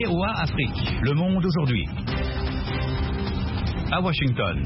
VOA Afrique, le monde aujourd'hui. À Washington.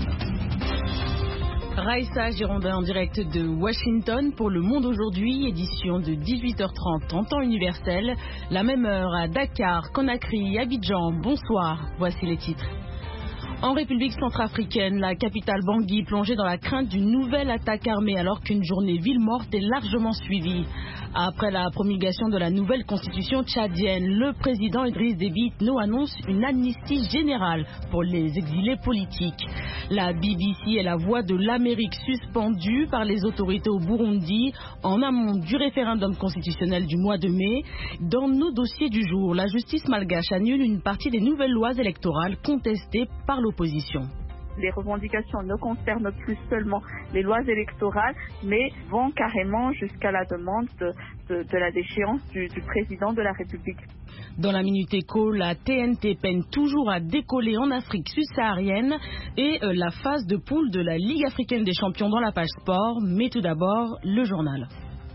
Raïssa Girondin en direct de Washington pour Le Monde Aujourd'hui, édition de 18h30 en temps universel. La même heure à Dakar, Conakry, Abidjan. Bonsoir, voici les titres. En République centrafricaine, la capitale Bangui plongée dans la crainte d'une nouvelle attaque armée alors qu'une journée ville morte est largement suivie. Après la promulgation de la nouvelle constitution tchadienne, le président Idriss Déby Itno annonce une amnistie générale pour les exilés politiques. La BBC est la voix de l'Amérique suspendue par les autorités au Burundi en amont du référendum constitutionnel du mois de mai. Dans nos dossiers du jour, la justice malgache annule une partie des nouvelles lois électorales contestées par l'opposition. Les revendications ne concernent plus seulement les lois électorales, mais vont carrément jusqu'à la demande de la déchéance du président de la République. Dans la Minute Éco, la TNT peine toujours à décoller en Afrique subsaharienne et la phase de poule de la Ligue africaine des champions dans la page sport. Mais tout d'abord, le journal.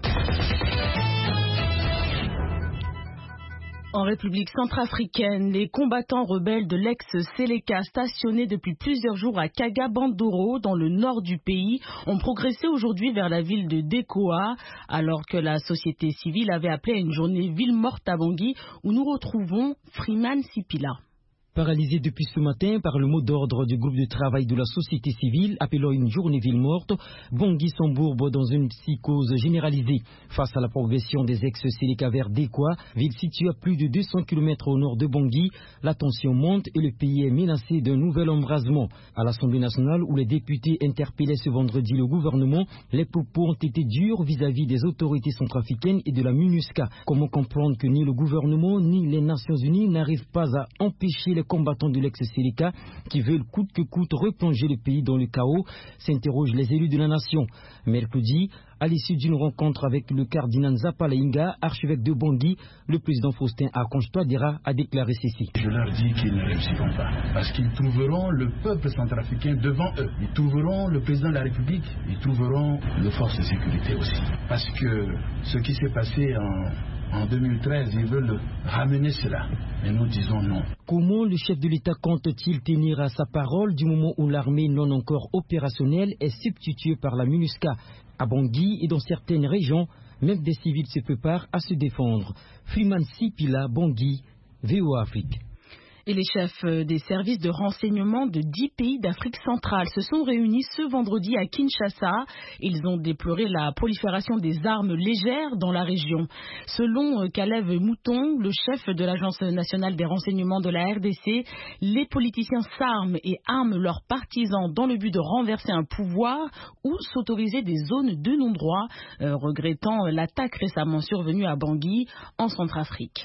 En République centrafricaine, les combattants rebelles de l'ex-Seleka stationnés depuis plusieurs jours à Kaga-Bandoro, dans le nord du pays, ont progressé aujourd'hui vers la ville de Dekoa, alors que la société civile avait appelé à une journée ville morte à Bangui, où nous retrouvons Freeman Sipila. Paralysé depuis ce matin par le mot d'ordre du groupe de travail de la société civile appelant une journée ville morte, Bangui s'embourbe dans une psychose généralisée. Face à la progression des ex-Seleka vers Dekoa, ville située à plus de 200 km au nord de Bangui, la tension monte et le pays est menacé d'un nouvel embrasement. À l'Assemblée nationale, où les députés interpellaient ce vendredi le gouvernement, les propos ont été durs vis-à-vis des autorités centrafricaines et de la MINUSCA. Comment comprendre que ni le gouvernement ni les Nations Unies n'arrivent pas à empêcher les combattants de l'ex-Seleka qui veulent coûte que coûte replonger le pays dans le chaos, s'interrogent les élus de la nation. Mercredi, à l'issue d'une rencontre avec le cardinal Zapalainga, archevêque de Bangui, le président Faustin Archange Touadéra a déclaré ceci. Je leur dis qu'ils ne réussiront pas, parce qu'ils trouveront le peuple centrafricain devant eux. Ils trouveront le président de la République, ils trouveront les forces de sécurité aussi. Parce que ce qui s'est passé en 2013, ils veulent ramener cela. Mais nous disons non. Comment le chef de l'État compte-t-il tenir à sa parole du moment où l'armée non encore opérationnelle est substituée par la MINUSCA? À Bangui et dans certaines régions, même des civils se préparent à se défendre. Freeman Sipila, Bangui, VOA Afrique. Et les chefs des services de renseignement de 10 pays d'Afrique centrale se sont réunis ce vendredi à Kinshasa. Ils ont déploré la prolifération des armes légères dans la région. Selon Caleb Mouton, le chef de l'Agence nationale des renseignements de la RDC, les politiciens s'arment et arment leurs partisans dans le but de renverser un pouvoir ou s'autoriser des zones de non-droit, regrettant l'attaque récemment survenue à Bangui, en Centrafrique.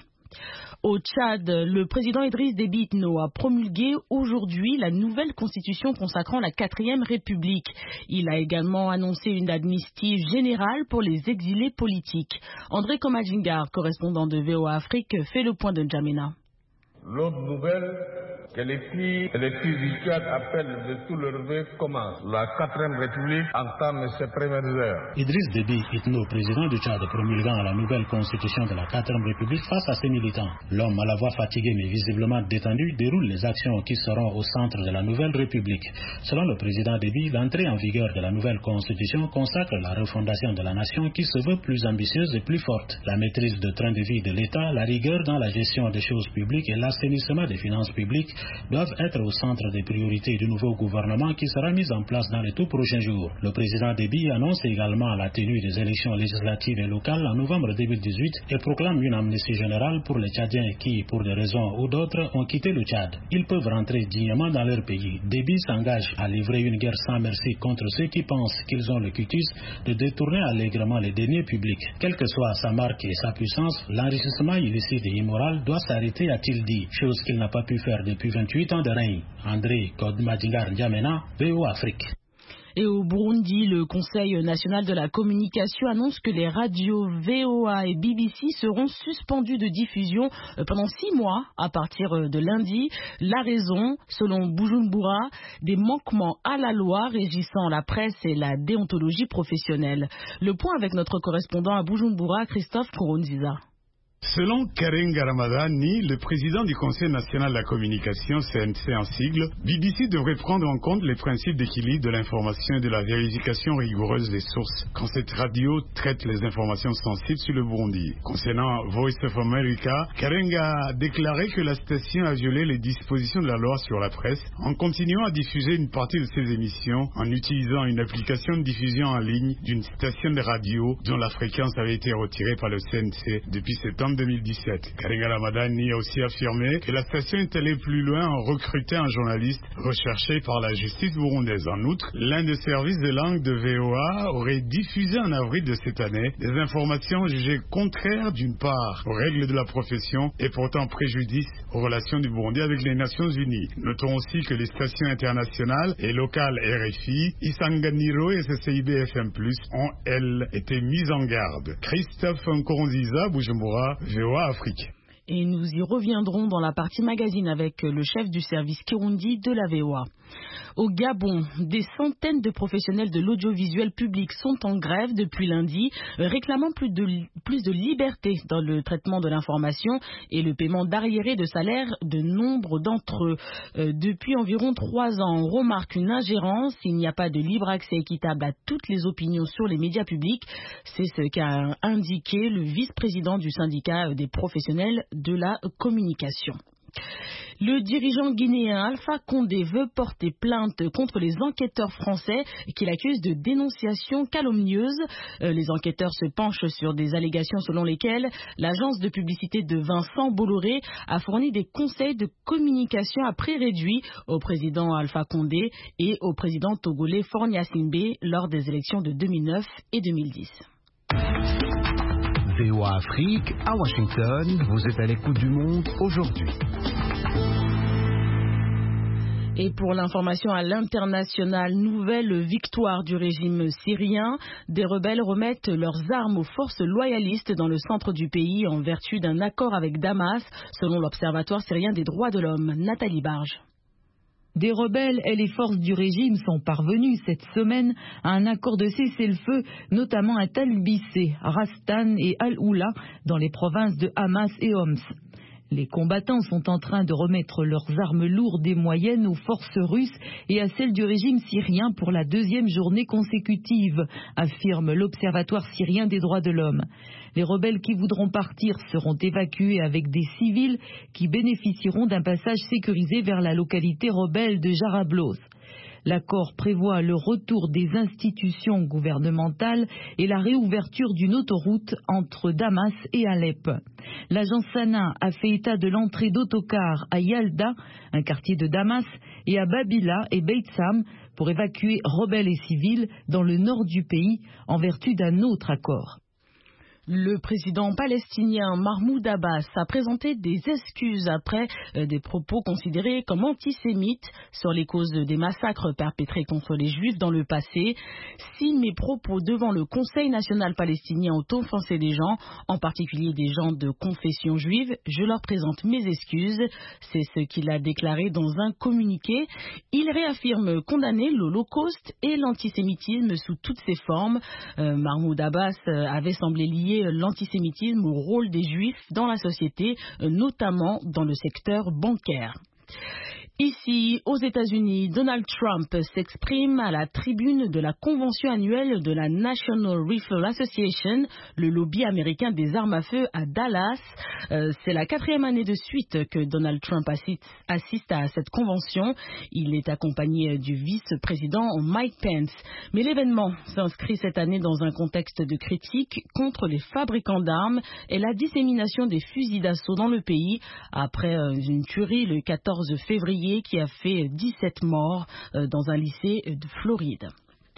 Au Tchad, le président Idriss Déby Itno a promulgué aujourd'hui la nouvelle constitution consacrant la 4e République. Il a également annoncé une amnistie générale pour les exilés politiques. André Komadjingar, correspondant de VOA Afrique, fait le point de N'Djamena. L'autre nouvelle que les filles et les filles du Tchad appellent de tout leur vœu commence. La 4e République entame ses premières heures. Idriss Déby Itno, président du Tchad, promulguant la nouvelle constitution de la 4e République face à ses militants. L'homme à la voix fatiguée mais visiblement détendu déroule les actions qui seront au centre de la nouvelle République. Selon le président Déby, l'entrée en vigueur de la nouvelle constitution consacre la refondation de la nation qui se veut plus ambitieuse et plus forte. La maîtrise de train de vie de l'État, la rigueur dans la gestion des choses publiques et l'assainissement des finances publiques doivent être au centre des priorités du nouveau gouvernement qui sera mis en place dans les tout prochains jours. Le président Déby annonce également la tenue des élections législatives et locales en novembre 2018 et proclame une amnistie générale pour les Tchadiens qui, pour des raisons ou d'autres, ont quitté le Tchad. Ils peuvent rentrer dignement dans leur pays. Déby s'engage à livrer une guerre sans merci contre ceux qui pensent qu'ils ont le cutus de détourner allègrement les deniers publics. Quelle que soit sa marque et sa puissance, l'enrichissement illicite et immoral doit s'arrêter, a-t-il dit, chose qu'il n'a pas pu faire depuis 28 ans de règne. André Komadjingar N'Djamena, VOA Afrique. Et au Burundi, le Conseil national de la communication annonce que les radios VOA et BBC seront suspendues de diffusion pendant 6 mois à partir de lundi. La raison, selon Bujumbura, des manquements à la loi régissant la presse et la déontologie professionnelle. Le point avec notre correspondant à Bujumbura, Christophe Kourounziza. Selon Karenga Ramadani, le président du Conseil national de la communication, CNC en sigle, BBC devrait prendre en compte les principes d'équilibre de l'information et de la vérification rigoureuse des sources quand cette radio traite les informations sensibles sur le Burundi. Concernant Voice of America, Karenga a déclaré que la station a violé les dispositions de la loi sur la presse en continuant à diffuser une partie de ses émissions en utilisant une application de diffusion en ligne d'une station de radio dont la fréquence avait été retirée par le CNC depuis septembre 2017. Karenga Ramadani a aussi affirmé que la station est allée plus loin en recrutant un journaliste recherché par la justice burundaise. En outre, l'un des services de langue de VOA aurait diffusé en avril de cette année des informations jugées contraires d'une part aux règles de la profession et portant préjudice aux relations du Burundi avec les Nations Unies. Notons aussi que les stations internationales et locales RFI, Isanganiro et CCIB FM+, ont, elles, été mises en garde. Christophe Nkurunziza, Bujumbura, VOA Afrique. Et nous y reviendrons dans la partie magazine avec le chef du service Kirundi de la VOA. Au Gabon, des centaines de professionnels de l'audiovisuel public sont en grève depuis lundi, réclamant plus de liberté dans le traitement de l'information et le paiement d'arriérés de salaire de nombre d'entre eux. Depuis environ 3 ans, on remarque une ingérence. Il n'y a pas de libre accès équitable à toutes les opinions sur les médias publics. C'est ce qu'a indiqué le vice-président du syndicat des professionnels de la communication. Le dirigeant guinéen Alpha Condé veut porter plainte contre les enquêteurs français qui l'accusent de dénonciation calomnieuse. Les enquêteurs se penchent sur des allégations selon lesquelles l'agence de publicité de Vincent Bolloré a fourni des conseils de communication à prix réduit au président Alpha Condé et au président togolais Faure Gnassingbé lors des élections de 2009 et 2010. VOA Afrique, à Washington, vous êtes à l'écoute du monde aujourd'hui. Et pour l'information à l'international, nouvelle victoire du régime syrien. Des rebelles remettent leurs armes aux forces loyalistes dans le centre du pays en vertu d'un accord avec Damas, selon l'Observatoire syrien des droits de l'homme. Nathalie Barge. Des rebelles et les forces du régime sont parvenus cette semaine à un accord de cessez-le-feu, notamment à Talbissé, Rastan et Al-Oula, dans les provinces de Hamas et Homs. Les combattants sont en train de remettre leurs armes lourdes et moyennes aux forces russes et à celles du régime syrien pour la 2e journée consécutive, affirme l'Observatoire syrien des droits de l'homme. Les rebelles qui voudront partir seront évacués avec des civils qui bénéficieront d'un passage sécurisé vers la localité rebelle de Jarablos. L'accord prévoit le retour des institutions gouvernementales et la réouverture d'une autoroute entre Damas et Alep. L'agence Sana a fait état de l'entrée d'autocars à Yalda, un quartier de Damas, et à Babila et Beit Sam pour évacuer rebelles et civils dans le nord du pays en vertu d'un autre accord. Le président palestinien Mahmoud Abbas a présenté des excuses après des propos considérés comme antisémites sur les causes des massacres perpétrés contre les Juifs dans le passé. Si mes propos devant le Conseil national palestinien ont offensé des gens, en particulier des gens de confession juive, je leur présente mes excuses. C'est ce qu'il a déclaré dans un communiqué. Il réaffirme condamner l'Holocauste et l'antisémitisme sous toutes ses formes. Mahmoud Abbas avait semblé lier l'antisémitisme au rôle des Juifs dans la société, notamment dans le secteur bancaire. Ici, aux États-Unis, Donald Trump s'exprime à la tribune de la convention annuelle de la National Rifle Association, le lobby américain des armes à feu à Dallas. C'est la 4e année de suite que Donald Trump assiste à cette convention. Il est accompagné du vice-président Mike Pence. Mais l'événement s'inscrit cette année dans un contexte de critique contre les fabricants d'armes et la dissémination des fusils d'assaut dans le pays après une tuerie le 14 février qui a fait 17 morts dans un lycée de Floride.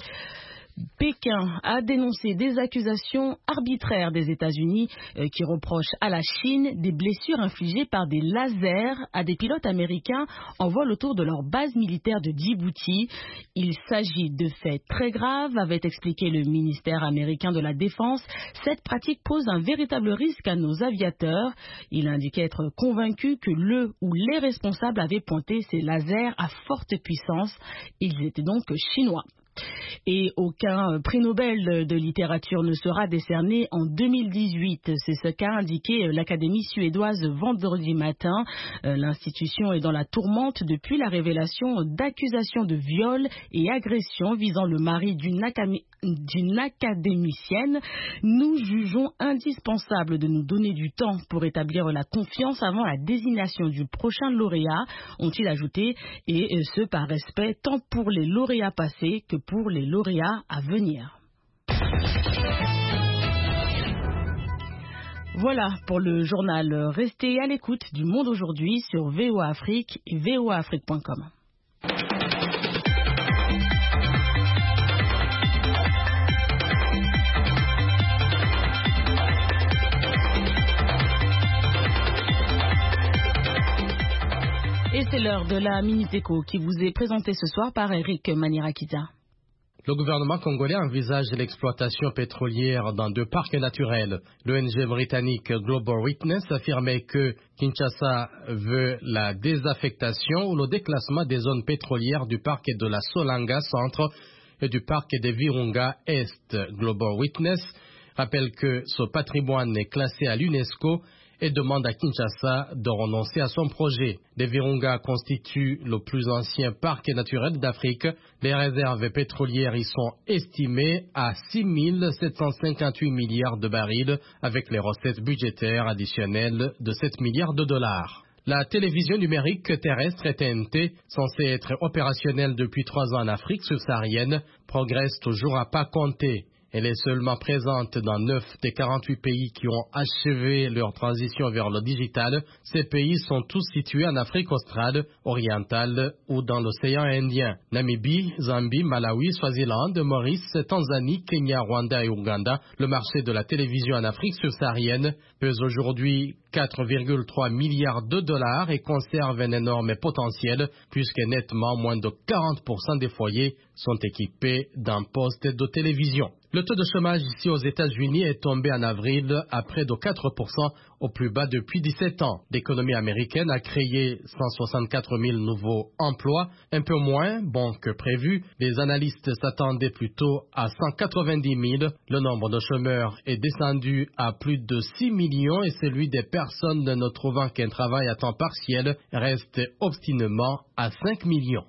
Pékin a dénoncé des accusations arbitraires des États-Unis qui reprochent à la Chine des blessures infligées par des lasers à des pilotes américains en vol autour de leur base militaire de Djibouti. Il s'agit de faits très graves, avait expliqué le ministère américain de la Défense. Cette pratique pose un véritable risque à nos aviateurs. Il indiquait être convaincu que le ou les responsables avaient pointé ces lasers à forte puissance. Ils étaient donc chinois. Et aucun prix Nobel de littérature ne sera décerné en 2018. C'est ce qu'a indiqué l'Académie suédoise vendredi matin. L'institution est dans la tourmente depuis la révélation d'accusations de viol et agression visant le mari d'une académicienne. Nous jugeons indispensable de nous donner du temps pour établir la confiance avant la désignation du prochain lauréat, ont-ils ajouté, et ce par respect tant pour les lauréats passés que pour les lauréats à venir. Voilà pour le journal. Restez à l'écoute du Monde aujourd'hui sur VOA Afrique et voaafrique.com. Et c'est l'heure de la Minute Éco qui vous est présentée ce soir par Eric Manirakita. Le gouvernement congolais envisage l'exploitation pétrolière dans 2 parcs naturels. L'ONG britannique Global Witness affirmait que Kinshasa veut la désaffectation ou le déclassement des zones pétrolières du parc de la Solanga Centre et du parc de Virunga Est. Global Witness rappelle que ce patrimoine est classé à l'UNESCO et demande à Kinshasa de renoncer à son projet. Les Virunga constituent le plus ancien parc naturel d'Afrique. Les réserves pétrolières y sont estimées à 6 758 milliards de barils avec les recettes budgétaires additionnelles de 7 milliards de dollars. La télévision numérique terrestre TNT, censée être opérationnelle depuis 3 ans en Afrique subsaharienne, progresse toujours à pas compter. Elle est seulement présente dans 9 des 48 pays qui ont achevé leur transition vers le digital. Ces pays sont tous situés en Afrique australe, orientale ou dans l'océan Indien. Namibie, Zambie, Malawi, Swaziland, Maurice, Tanzanie, Kenya, Rwanda et Ouganda. Le marché de la télévision en Afrique subsaharienne pèse aujourd'hui 4,3 milliards de dollars et conserve un énorme potentiel puisque nettement moins de 40% des foyers sont équipés d'un poste de télévision. Le taux de chômage ici aux États-Unis est tombé en avril à près de 4%, au plus bas depuis 17 ans. L'économie américaine a créé 164 000 nouveaux emplois, un peu moins bon que prévu. Les analystes s'attendaient plutôt à 190 000. Le nombre de chômeurs est descendu à plus de 6 millions et celui des personnes ne trouvant qu'un travail à temps partiel reste obstinément à 5 millions.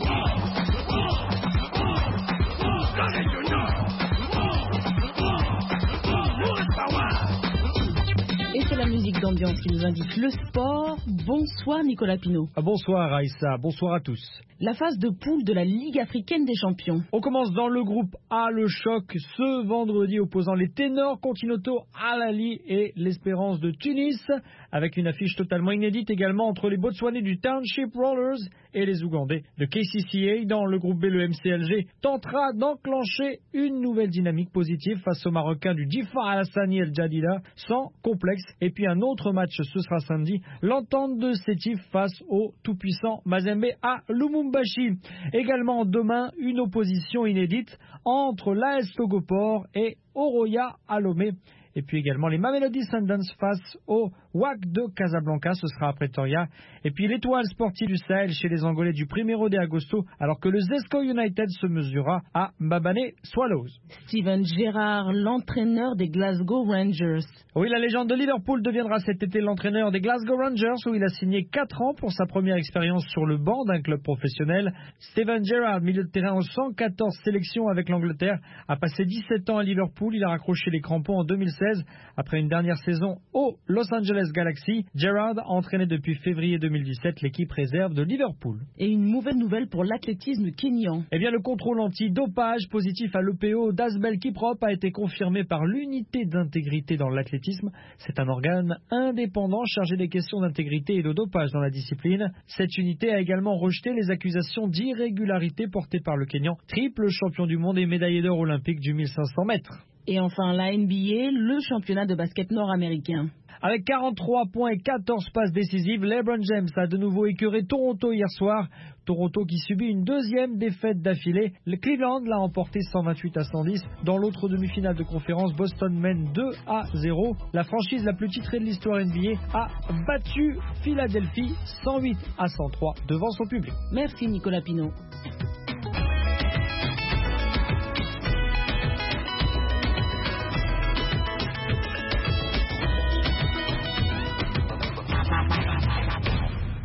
La musique d'ambiance qui nous indique le sport. Bonsoir Nicolas Pinault. Bonsoir Aïssa, bonsoir à tous. La phase de poule de la Ligue africaine des champions. On commence dans le groupe A, le choc ce vendredi opposant les Ténors Continentaux Al Ahly et l'Espérance de Tunis, avec une affiche totalement inédite également entre les Botswanais du Township Rollers et les Ougandais de KCCA. Dans le groupe B, le MCLG tentera d'enclencher une nouvelle dynamique positive face aux Marocains du Difa Alassani El Jadida sans complexe. Et puis un autre match, ce sera samedi, l'entente de Sétif face au tout-puissant Mazembe à Lumumbashi. Également demain, une opposition inédite entre l'AS Logopor et Oroya Alomé. Et puis également les Mamelodi Sundowns face au WAC de Casablanca, ce sera à Pretoria. Et puis l'étoile sportive du Sahel chez les Angolais du 1er de Agosto, alors que le Zesco United se mesurera à Mbabane Swallows. Steven Gerrard, l'entraîneur des Glasgow Rangers. Oui, la légende de Liverpool deviendra cet été l'entraîneur des Glasgow Rangers, où il a signé 4 ans pour sa première expérience sur le banc d'un club professionnel. Steven Gerrard, milieu de terrain aux 114 sélections avec l'Angleterre, a passé 17 ans à Liverpool. Il a raccroché les crampons en 2016 après une dernière saison au Los Angeles Galaxy. Gerrard a entraîné depuis février 2017 l'équipe réserve de Liverpool. Et une mauvaise nouvelle pour l'athlétisme kényan. Eh bien, le contrôle anti-dopage positif à l'EPO d'Asbel Kiprop a été confirmé par l'unité d'intégrité dans l'athlétisme. C'est un organe indépendant chargé des questions d'intégrité et de dopage dans la discipline. Cette unité a également rejeté les accusations d'irrégularité portées par le Kényan, triple champion du monde et médaillé d'or olympique du 1500 mètres. Et enfin, la NBA, le championnat de basket nord-américain. Avec 43 points et 14 passes décisives, LeBron James a de nouveau écœuré Toronto hier soir. Toronto qui subit une deuxième défaite d'affilée. Le Cleveland l'a emporté 128-110. Dans l'autre demi-finale de conférence, Boston mène 2-0. La franchise la plus titrée de l'histoire NBA a battu Philadelphie 108-103 devant son public. Merci Nicolas Pinault.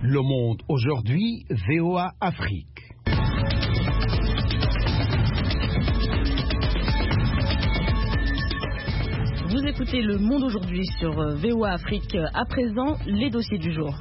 Le Monde aujourd'hui, VOA Afrique. Vous écoutez Le Monde aujourd'hui sur VOA Afrique. À présent, les dossiers du jour.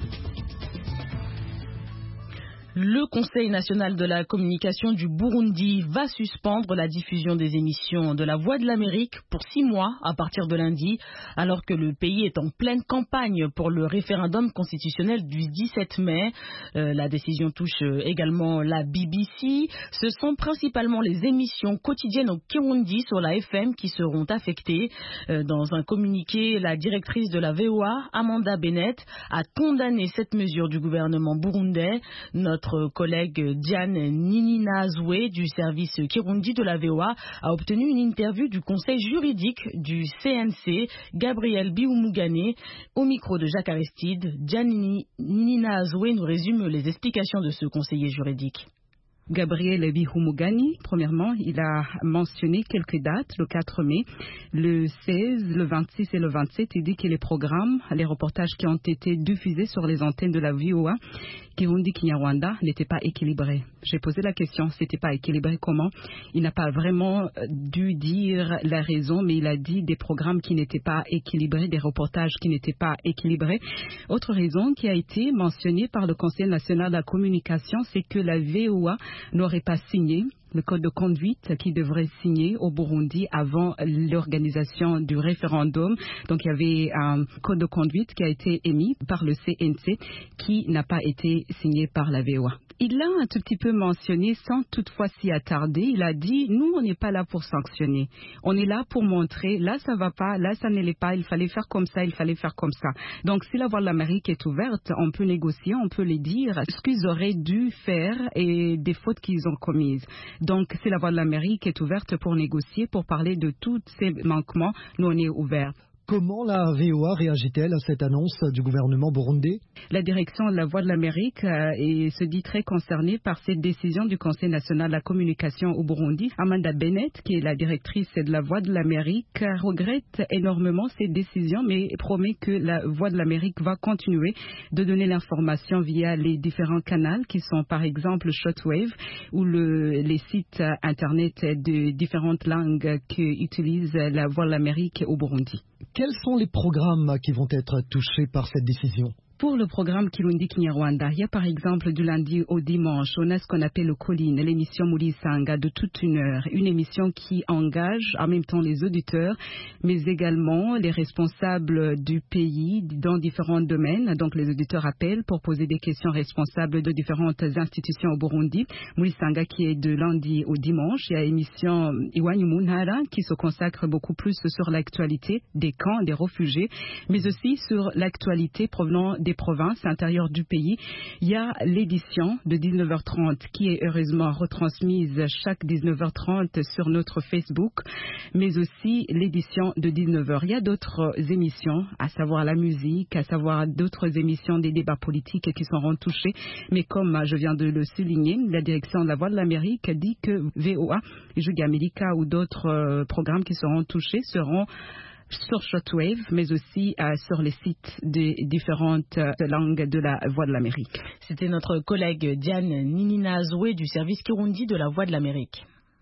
Le Conseil national de la communication du Burundi va suspendre la diffusion des émissions de la Voix de l'Amérique pour 6 mois à partir de lundi, alors que le pays est en pleine campagne pour le référendum constitutionnel du 17 mai. La décision touche également la BBC. Ce sont principalement les émissions quotidiennes au Kirundi sur la FM qui seront affectées. Dans un communiqué, la directrice de la VOA, Amanda Bennett, a condamné cette mesure du gouvernement burundais. Notre collègue Diane Nininazwe du service Kirundi de la VOA a obtenu une interview du conseil juridique du CNC, Gabriel Biumugane, au micro de Jacques Aristide. Diane Nininazwe nous résume les explications de ce conseiller juridique. Gabriel Bihumugani, premièrement, il a mentionné quelques dates, le 4 mai, le 16, le 26 et le 27. Il dit que les programmes, les reportages qui ont été diffusés sur les antennes de la VOA, Kirundi Kinyarwanda, n'étaient pas équilibrés. J'ai posé la question, c'était pas équilibré comment? Il n'a pas vraiment dû dire la raison, mais il a dit des programmes qui n'étaient pas équilibrés, des reportages qui n'étaient pas équilibrés. Autre raison qui a été mentionnée par le Conseil national de la communication, c'est que la VOA n'aurait pas signé le code de conduite qui devrait signer au Burundi avant l'organisation du référendum. Donc il y avait un code de conduite qui a été émis par le CNC qui n'a pas été signé par la VOA. Il l'a un tout petit peu mentionné sans toutefois s'y attarder. Il a dit, nous on n'est pas là pour sanctionner. On est là pour montrer, là ça va pas, là ça ne l'est pas, il fallait faire comme ça, il fallait faire comme ça. Donc si la Voix de l'Amérique est ouverte, on peut négocier, on peut les dire ce qu'ils auraient dû faire et des fautes qu'ils ont commises. Donc, si la Voix de l'Amérique est ouverte pour négocier, pour parler de tous ces manquements, nous, on est ouverts. Comment la VOA réagit-elle à cette annonce du gouvernement burundais? La direction de la Voix de l'Amérique se dit très concernée par cette décision du Conseil national de la communication au Burundi. Amanda Bennett, qui est la directrice de la Voix de l'Amérique, regrette énormément cette décision, mais promet que la Voix de l'Amérique va continuer de donner l'information via les différents canaux qui sont par exemple Shortwave ou les sites internet de différentes langues qu'utilise la Voix de l'Amérique au Burundi. Quels sont les programmes qui vont être touchés par cette décision? Pour le programme Kirundi Kinyarwanda, il y a par exemple du lundi au dimanche, on a ce qu'on appelle le Colline, l'émission Mulisanga de toute 1 heure. Une émission qui engage en même temps les auditeurs, mais également les responsables du pays dans différents domaines. Donc les auditeurs appellent pour poser des questions responsables de différentes institutions au Burundi. Mulisanga qui est de lundi au dimanche. Il y a l'émission Iwanyu Munhara qui se consacre beaucoup plus sur l'actualité des camps, des réfugiés, mais aussi sur l'actualité provenant des provinces intérieures du pays. Il y a l'édition de 19h30 qui est heureusement retransmise chaque 19h30 sur notre Facebook, mais aussi l'édition de 19h. Il y a d'autres émissions, à savoir la musique, à savoir d'autres émissions des débats politiques qui seront touchées, mais comme je viens de le souligner, la direction de la Voix de l'Amérique dit que VOA, Juga America ou d'autres programmes qui seront touchés seront sur Shortwave, mais aussi sur les sites des différentes langues de la Voix de l'Amérique. C'était notre collègue Diane Nininazwe du service Kirundi de la Voix de l'Amérique.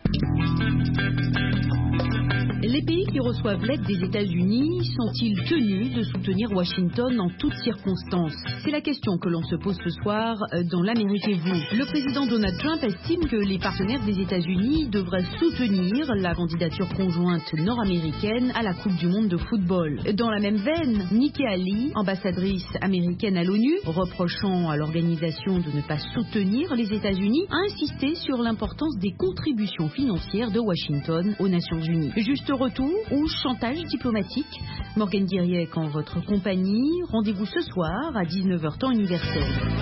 Les pays qui reçoivent l'aide des États-Unis sont-ils tenus de soutenir Washington en toutes circonstances? C'est la question que l'on se pose ce soir dans l'Amérique et vous. Le président Donald Trump estime que les partenaires des États-Unis devraient soutenir la candidature conjointe nord-américaine à la Coupe du monde de football. Dans la même veine, Nikki Haley, ambassadrice américaine à l'ONU, reprochant à l'organisation de ne pas soutenir les États-Unis, a insisté sur l'importance des contributions financières de Washington aux Nations Unies. Juste retour ou chantage diplomatique? Morgane Guiriec en votre compagnie. Rendez-vous ce soir à 19h temps universel.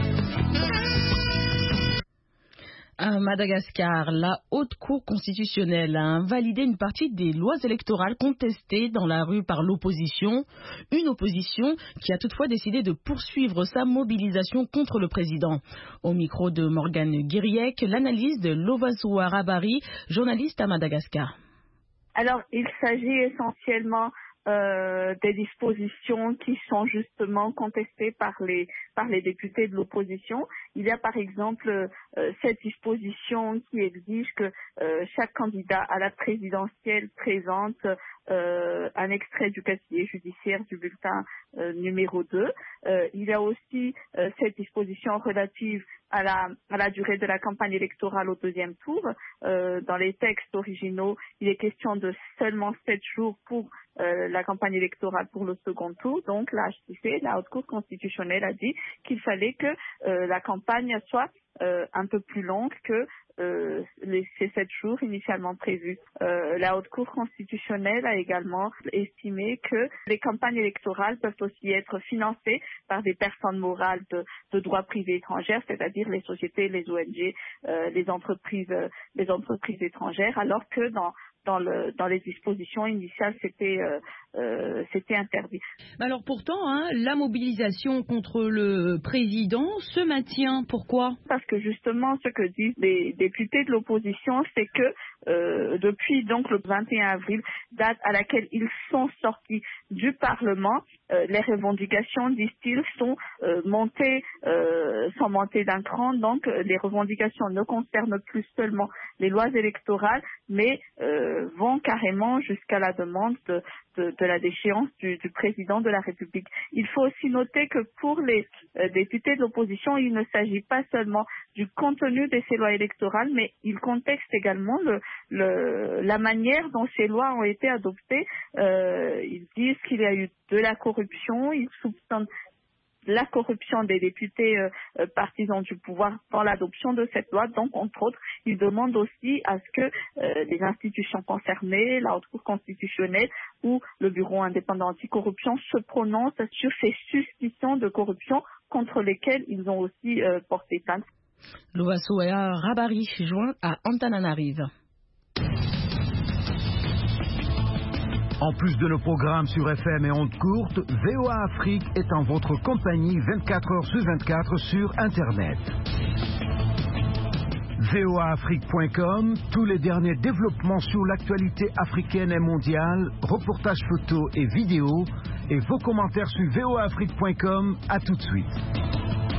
À Madagascar, la Haute Cour constitutionnelle a invalidé une partie des lois électorales contestées dans la rue par l'opposition. Une opposition qui a toutefois décidé de poursuivre sa mobilisation contre le président. Au micro de Morgane Guiriec, l'analyse de Lovasu Arabari, journaliste à Madagascar. Alors, il s'agit essentiellement des dispositions qui sont justement contestées par les par les députés de l'opposition. Il y a par exemple cette disposition qui exige que chaque candidat à la présidentielle présente un extrait du casier judiciaire du bulletin numéro 2. Il y a aussi cette disposition relative à la durée de la campagne électorale au deuxième tour. Dans les textes originaux, il est question de seulement 7 jours pour la campagne électorale pour le second tour. Donc la HCC, la Haute Cour constitutionnelle, a dit qu'il fallait que la campagne soit un peu plus longue que ces 7 jours initialement prévus. La Haute Cour constitutionnelle a également estimé que les campagnes électorales peuvent aussi être financées par des personnes morales de droit privé étrangères, c'est-à-dire les sociétés, les ONG, les entreprises étrangères, alors que dans les dispositions initiales, c'était interdit. Alors pourtant, la mobilisation contre le président se maintient. Pourquoi ? Parce que justement, ce que disent les députés de l'opposition, c'est que depuis donc le 21 avril, date à laquelle ils sont sortis du Parlement, les revendications, disent-ils, sont montées d'un cran. Donc les revendications ne concernent plus seulement les lois électorales, mais vont carrément jusqu'à la demande de la déchéance du président de la République. Il faut aussi noter que pour les députés de l'opposition, il ne s'agit pas seulement du contenu de ces lois électorales, mais il contexte également la manière dont ces lois ont été adoptées. Ils disent qu'il y a eu de la corruption, ils soupçonnent la corruption des députés partisans du pouvoir dans l'adoption de cette loi. Donc, entre autres, ils demandent aussi à ce que les institutions concernées, la Haute Cour constitutionnelle ou le Bureau indépendant anticorruption se prononcent sur ces suspicions de corruption contre lesquelles ils ont aussi porté plainte. Loasoea Rabari, joint à Antananarive. En plus de nos programmes sur FM et ondes courtes, VOA Afrique est en votre compagnie 24 heures sur 24 sur Internet. voaafrique.com, tous les derniers développements sur l'actualité africaine et mondiale, reportages photos et vidéos, et vos commentaires sur voaafrique.com. À tout de suite.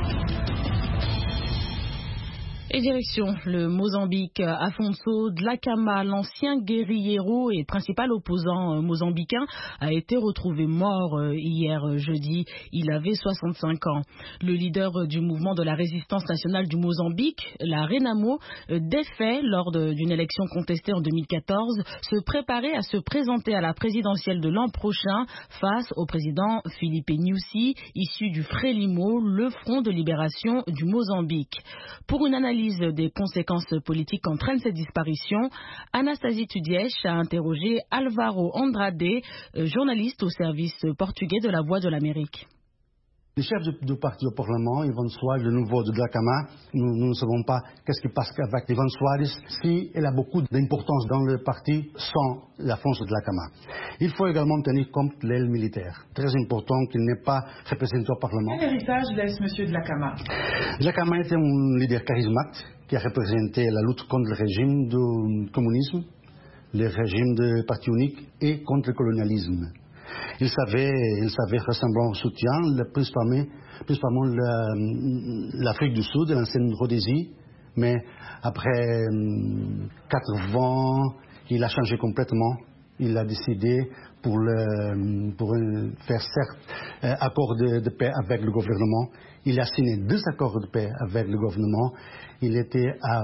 Et direction le Mozambique. Afonso Dhlakama, l'ancien guérillero et principal opposant mozambicain, a été retrouvé mort hier jeudi. Il avait 65 ans. Le leader du mouvement de la résistance nationale du Mozambique, la Renamo, défait lors d'une élection contestée en 2014, se préparait à se présenter à la présidentielle de l'an prochain face au président Filipe Nyusi, issu du Frelimo, le Front de libération du Mozambique. Pour une analyse des conséquences politiques qu'entraîne cette disparition, Anastasie Tudièche a interrogé Alvaro Andrade, journaliste au service portugais de la Voix de l'Amérique. Les chefs du parti au Parlement, Ivan Soares, le nouveau de Dhlakama, nous ne savons pas qu'est-ce qui passe avec Ivan Soares, si elle a beaucoup d'importance dans le parti sans l'Afonso Dhlakama. Il faut également tenir compte de l'aile militaire. Très important qu'il n'ait pas représenté au Parlement. Quel héritage laisse M. Dhlakama ? Dhlakama était un leader charismatique qui a représenté la lutte contre le régime du communisme, le régime de parti unique et contre le colonialisme. Il savait ressembler au soutien, principalement l'Afrique du Sud, l'ancienne Rhodésie, mais après 80, il a changé complètement. Il a décidé pour faire certes accord de paix avec le gouvernement. Il a signé 2 accords de paix avec le gouvernement. Il était à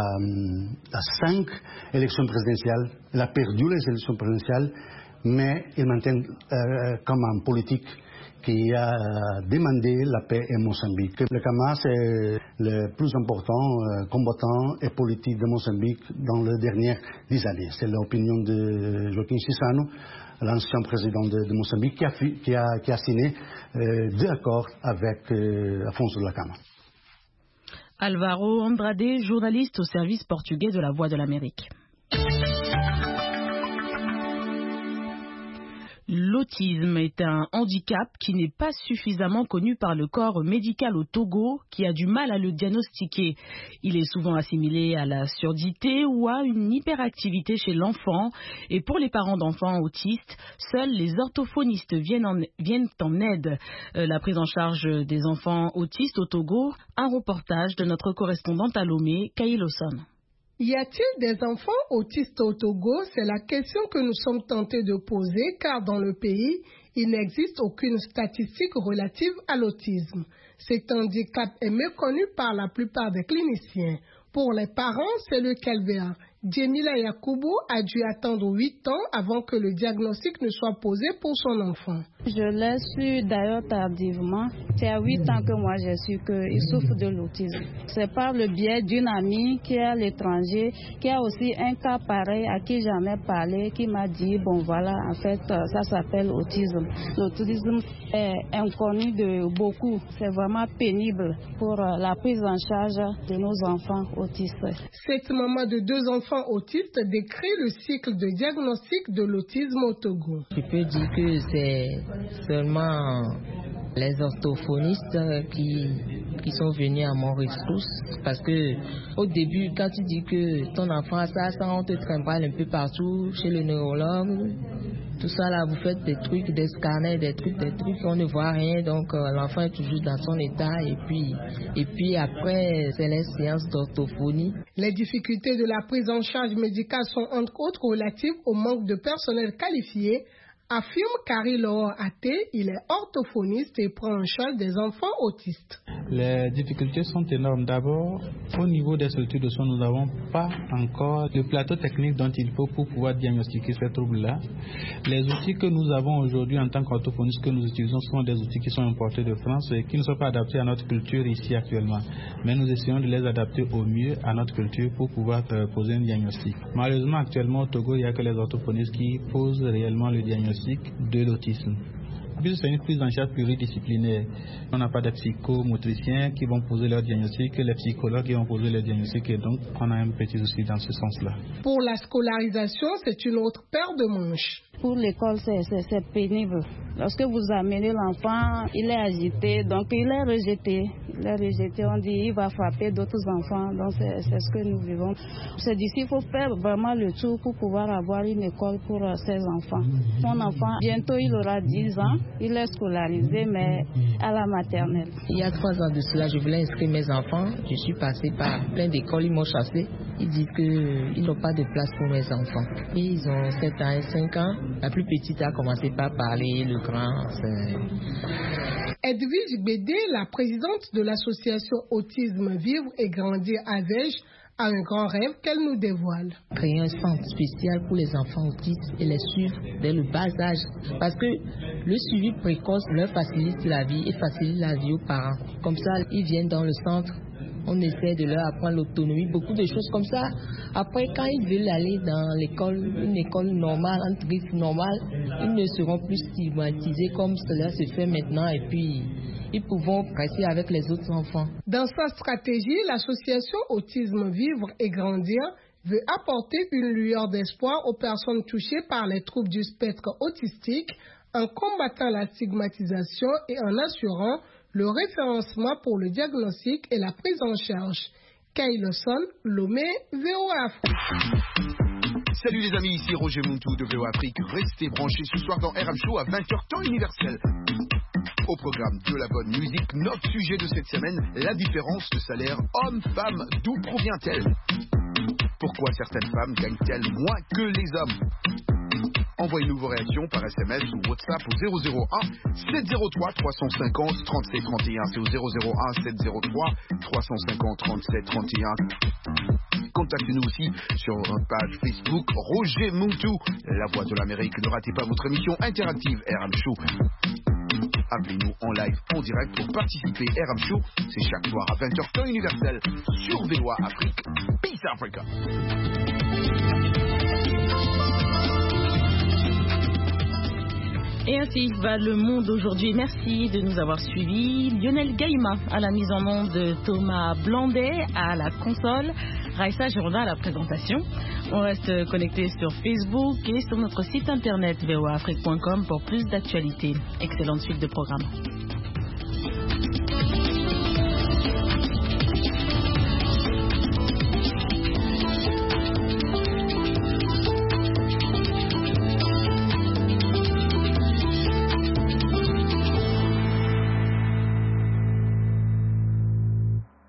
5 élections présidentielles. Il a perdu les élections présidentielles, mais il maintient comme un politique qui a demandé la paix en Mozambique. Le Kama, c'est le plus important combattant et politique de Mozambique dans les dernières 10 années. C'est l'opinion de Joaquim Chissano, l'ancien président de Mozambique, qui a signé 2 accords avec Afonso Dhlakama. Alvaro Andrade, journaliste au service portugais de la Voix de l'Amérique. L'autisme est un handicap qui n'est pas suffisamment connu par le corps médical au Togo, qui a du mal à le diagnostiquer. Il est souvent assimilé à la surdité ou à une hyperactivité chez l'enfant. Et pour les parents d'enfants autistes, seuls les orthophonistes viennent en aide. La prise en charge des enfants autistes au Togo, un reportage de notre correspondante à Lomé, Kaï Lawson. Y a-t-il des enfants autistes au Togo? C'est la question que nous sommes tentés de poser, car dans le pays, il n'existe aucune statistique relative à l'autisme. Cet handicap est méconnu par la plupart des cliniciens. Pour les parents, c'est le calvaire. Djemila Yakubu a dû attendre 8 ans avant que le diagnostic ne soit posé pour son enfant. Je l'ai su d'ailleurs tardivement. C'est à 8 ans que moi j'ai su qu'il souffre de l'autisme. C'est par le biais d'une amie qui est à l'étranger, qui a aussi un cas pareil à qui j'en ai parlé, qui m'a dit, bon voilà, en fait, ça s'appelle autisme. L'autisme est inconnu de beaucoup. C'est vraiment pénible pour la prise en charge de nos enfants autistes. Cette maman de 2 enfants autistes décrit le cycle de diagnostic de l'autisme au Togo. Je peux dire que c'est seulement les orthophonistes qui sont venus à mon ressource, parce que au début, quand tu dis que ton enfant a ça, on te trimballe un peu partout chez le neurologue. Tout ça là, vous faites des trucs, des scanners, des trucs, on ne voit rien, donc l'enfant est toujours dans son état, et puis après, c'est les séances d'orthophonie. Les difficultés de la prise en charge médicale sont entre autres relatives au manque de personnel qualifié, affirme Karilor Até. Il est orthophoniste et prend en charge des enfants autistes. Les difficultés sont énormes. D'abord, au niveau des structures de soins, nous n'avons pas encore le plateau technique dont il faut pour pouvoir diagnostiquer ces troubles-là. Les outils que nous avons aujourd'hui en tant qu'orthophonistes que nous utilisons sont des outils qui sont importés de France et qui ne sont pas adaptés à notre culture ici actuellement. Mais nous essayons de les adapter au mieux à notre culture pour pouvoir poser un diagnostic. Malheureusement, actuellement au Togo, il n'y a que les orthophonistes qui posent réellement le diagnostic de l'autisme. C'est une prise en charge pluridisciplinaire. On n'a pas de psychomotriciens qui vont poser leur diagnostic, les psychologues qui vont poser leur diagnostic, et donc on a un petit souci dans ce sens-là. Pour la scolarisation, c'est une autre paire de manches. Pour l'école, c'est pénible. Lorsque vous amenez l'enfant, il est agité, donc il est rejeté. On dit il va frapper d'autres enfants, donc c'est ce que nous vivons. C'est d'ici, il faut faire vraiment le tour pour pouvoir avoir une école pour ces enfants. Mon enfant, bientôt il aura 10 ans, il est scolarisé, mais à la maternelle. Il y a 3 ans de cela, je voulais inscrire mes enfants. Je suis passé par plein d'écoles, ils m'ont chassé. Ils disent qu'ils n'ont pas de place pour mes enfants. Ils ont 7 ans et 5 ans. La plus petite a commencé par parler, le grand, c'est... Edwige Bédé, la présidente de l'association Autisme Vivre et Grandir à Vège, a un grand rêve qu'elle nous dévoile. Créer un centre spécial pour les enfants autistes et les suivre dès le bas âge. Parce que le suivi précoce leur facilite la vie et facilite la vie aux parents. Comme ça, ils viennent dans le centre. On essaie de leur apprendre l'autonomie, beaucoup de choses comme ça. Après, quand ils veulent aller dans l'école, une école normale, un truc normal, ils ne seront plus stigmatisés comme cela se fait maintenant, et puis ils pourront rester avec les autres enfants. Dans sa stratégie, l'association Autisme Vivre et Grandir veut apporter une lueur d'espoir aux personnes touchées par les troubles du spectre autistique en combattant la stigmatisation et en assurant le référencement pour le diagnostic et la prise en charge. Kaï Lawson, Lomé, VOA Afrique. Salut les amis, ici Roger Muntu de VOA Afrique. Restez branchés ce soir dans RM Show à 20h temps universel. Au programme de la bonne musique, notre sujet de cette semaine, la différence de salaire homme-femme. D'où provient-elle? Pourquoi certaines femmes gagnent-elles moins que les hommes? Envoyez-nous vos réactions par SMS ou WhatsApp au 001 703 350 37 31. C'est au 001 703 350 37 31. Contactez-nous aussi sur notre page Facebook Roger Muntu, la voix de l'Amérique. Ne ratez pas votre émission interactive RM Show. Appelez-nous en live, en direct pour participer. RM Show, c'est chaque soir à 20h temps universel sur VOA Afrique. Peace Africa. Et ainsi va le monde aujourd'hui. Merci de nous avoir suivis. Lionel Gaïma à la mise en onde, Thomas Blandet à la console, Raissa Girondin à la présentation. On reste connecté sur Facebook et sur notre site internet voaafrique.com pour plus d'actualités. Excellente suite de programme.